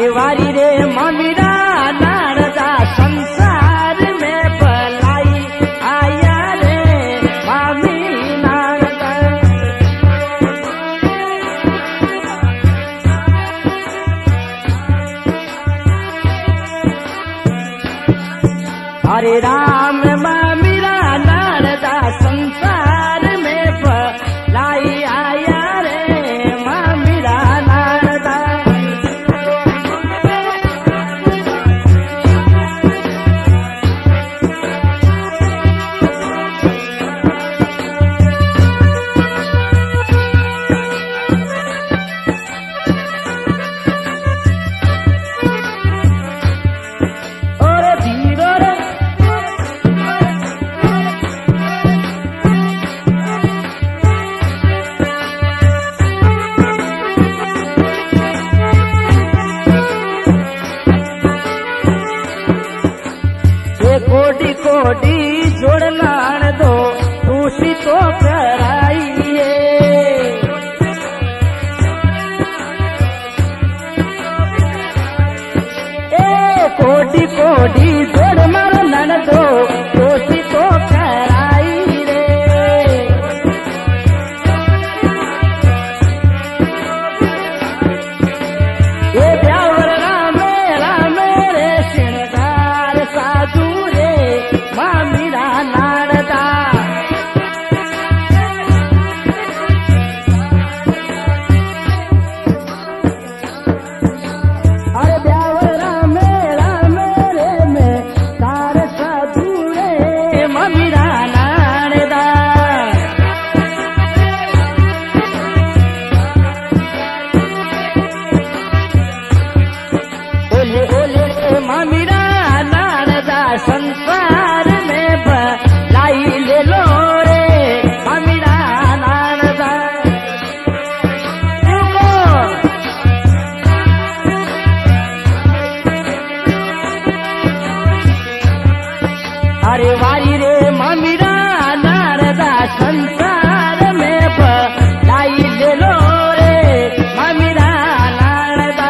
अरे वारी रे ममीरा नारदा संसार में भलाई आया रे मामी नारदा। अरे राम ममीरा नारदा संसार में भलाई आया रे ममीरा नारदा। कोडी कोडी जोड़ लान दो खुशी तो कराइए। ए कोडी कोडी जोड़ मारो नन दो खुशी तो कराई रे। ये ब्यावर रामे रामे रे श्रृंगार साधु ममीरा नारदा। अरे ब्यावरा मेरा मेरे में तार साधु रे ममीरा नारदा। ओले ओले ममीरा नारदा संसार में भलाई ले लो रे ममीरा नारदा। अरे वारी रे ममीरा नारदा संसार में भलाई ले लो रे ममीरा नारदा।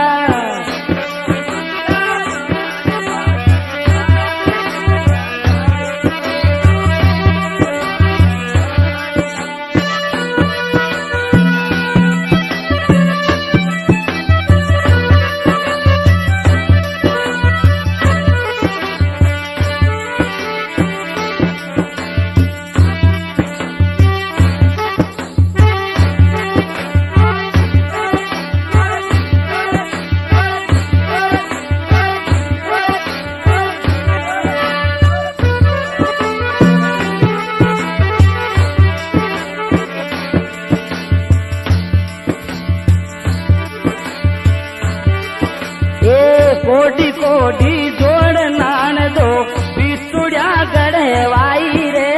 कोडी कोडी जोड़ नान दो पितुड़िया गढ़वाई रे।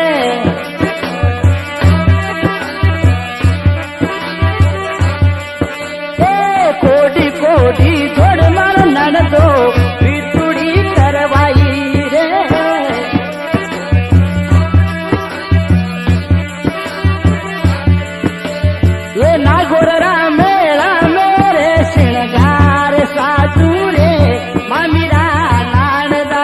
ए कोडी कोडी जोड़ मारो नान दो पितुड़ी करवाई रे। ये नागोर रामेला मेरे श्रृंगार साधु रे ममीरा नारदा।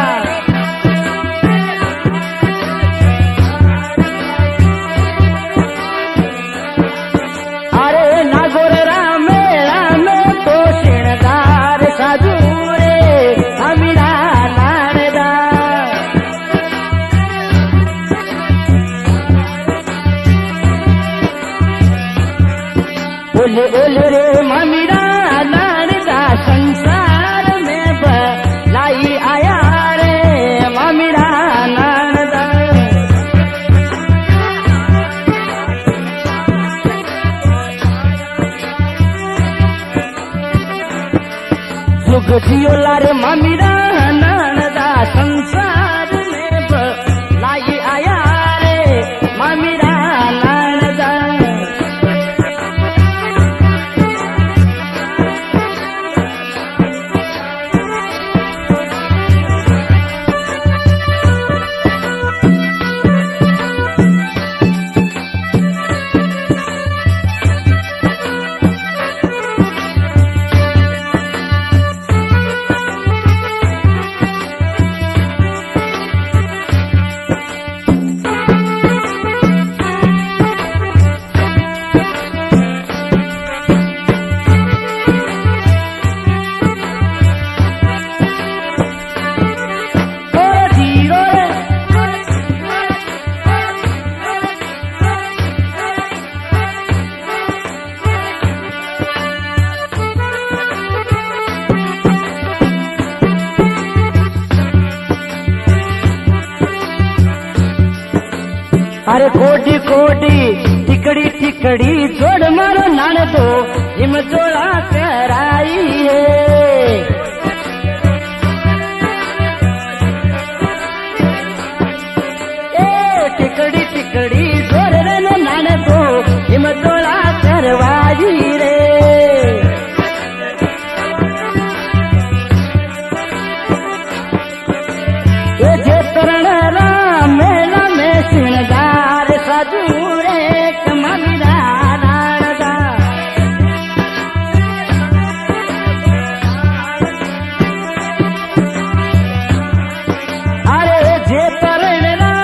अरे नागोर रामेला में तो श्रृंगार साधु रे ममीरा नारदा। ओले ओले रे ममीरा नारदा संसार में भलाई आया रे ममीरा नारदा। जुग जियो लारे ममीरा नारदा संसार में भलाई आया रे ममीरा नारदा। अरे कोडी कोडी टिकड़ी टिकड़ी जोड़ मारो नान दो हिम जोड़ा कराई है। टिकड़ी टिकड़ी जोर रे नान दो हिम जोड़ा करवाई रे। ये जे तरण राम मेला में श्रृंगार साजू रे कमला नारदा। अरे जे तरण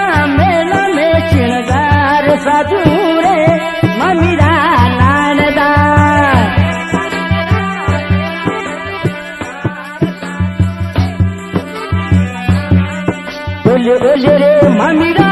साधु रे ममीरा नानदा। बोले बोले रे ममीरा